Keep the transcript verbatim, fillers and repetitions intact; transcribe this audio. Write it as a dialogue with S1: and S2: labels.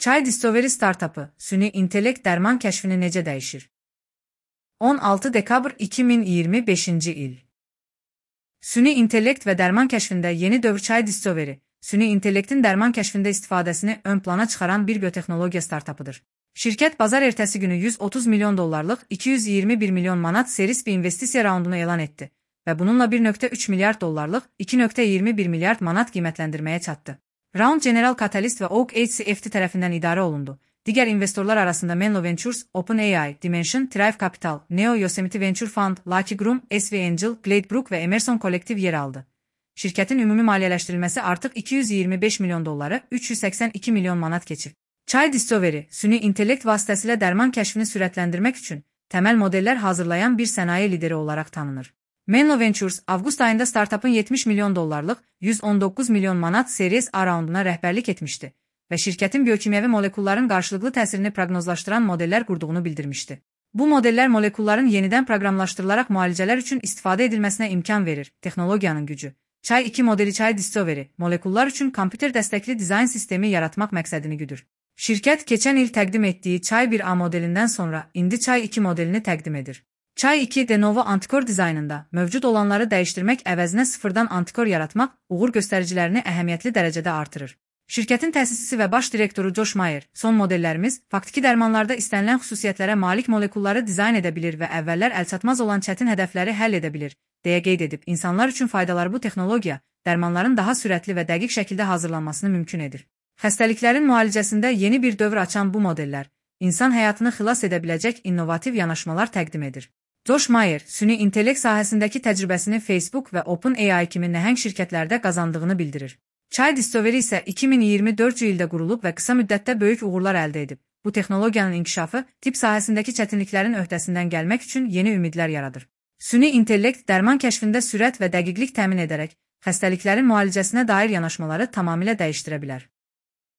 S1: Chai Discovery startapı, süni intellekt dərman kəşfini necə dəyişir? on altı dekabr iki min iyirmi beşinci il. Süni intellekt və dərman kəşfində yeni dövr Chai Discovery, süni intellektin dərman kəşfində istifadəsini ön plana çıxaran bir biotexnologiya startapıdır. Şirkət bazar ertəsi günü yüz otuz milyon dollarlıq iki yüz iyirmi bir milyon manat seris bir investisiya raundunu elan etdi və bununla bir nöqtə üç milyard dollarlıq iki nöqtə iyirmi bir milyard manat qiymətləndirməyə çatdı. Round General Catalyst və Oak H C F T tərəfindən idarə olundu. Digər investorlar arasında Menlo Ventures, OpenAI, Dimension, Thrive Capital, Neo Yosemite Venture Fund, Lucky Groom, S V Angel, Gladebrook və Emerson Collective yer aldı. Şirkətin ümumi maliyyələşdirilməsi artıq iki yüz iyirmi beş milyon dolları, üç yüz səksən iki milyon manat keçib. Chai Discovery, süni intellekt vasitəsilə dərman kəşfini sürətləndirmək üçün təməl modellər hazırlayan bir sənaye lideri olaraq tanınır. Menlo Ventures, avqust ayında startapın yetmiş milyon dollarlıq, yüz on doqquz milyon manat Series A raunduna rəhbərlik etmişdi və şirkətin biokimyəvi molekulların qarşılıqlı təsirini proqnozlaşdıran modellər qurduğunu bildirmişdi. Bu modellər molekulların yenidən proqramlaşdırılaraq müalicələr üçün istifadə edilməsinə imkan verir. Texnologiyanın gücü. Chai iki modeli Chai Discovery, molekullar üçün kompüter dəstəkli dizayn sistemi yaratmaq məqsədini güdür. Şirkət keçən il təqdim etdiyi Chai bir A modelindən sonra indi Chai iki modelini təqdim edir. Chai iki de novo antikor dizaynında mövcud olanları dəyişdirmək əvəzinə sıfırdan antikor yaratmaq uğur göstəricilərini əhəmiyyətli dərəcədə artırır. Şirkətin təsisçisi və baş direktoru Josh Meyer, son modellərimiz faktiki dərmanlarda istənilən xüsusiyyətlərə malik molekulları dizayn edə bilir və əvvəllər əlçatmaz olan çətin hədəfləri həll edə bilir, deyə qeyd edib. İnsanlar üçün faydaları bu texnologiya, dərmanların daha sürətli və dəqiq şəkildə hazırlanmasını mümkün edir. Xəstəliklərin müalicəsində yeni bir dövr açan bu modellər, insan həyatını xilas edə biləcək innovativ yanaşmalar təqdim edir. Josh Meyer, süni intellekt sahəsindəki təcrübəsini Facebook və OpenAI kimi nəhəng şirkətlərdə qazandığını bildirir. Chai Discovery isə iki min iyirmi dördüncü ildə qurulub və qısa müddətdə böyük uğurlar əldə edib. Bu texnologiyanın inkişafı, tibb sahəsindəki çətinliklərin öhdəsindən gəlmək üçün yeni ümidlər yaradır. Süni intellekt dərman kəşfində sürət və dəqiqlik təmin edərək, xəstəliklərin müalicəsinə dair yanaşmaları tamamilə dəyişdirə bilər.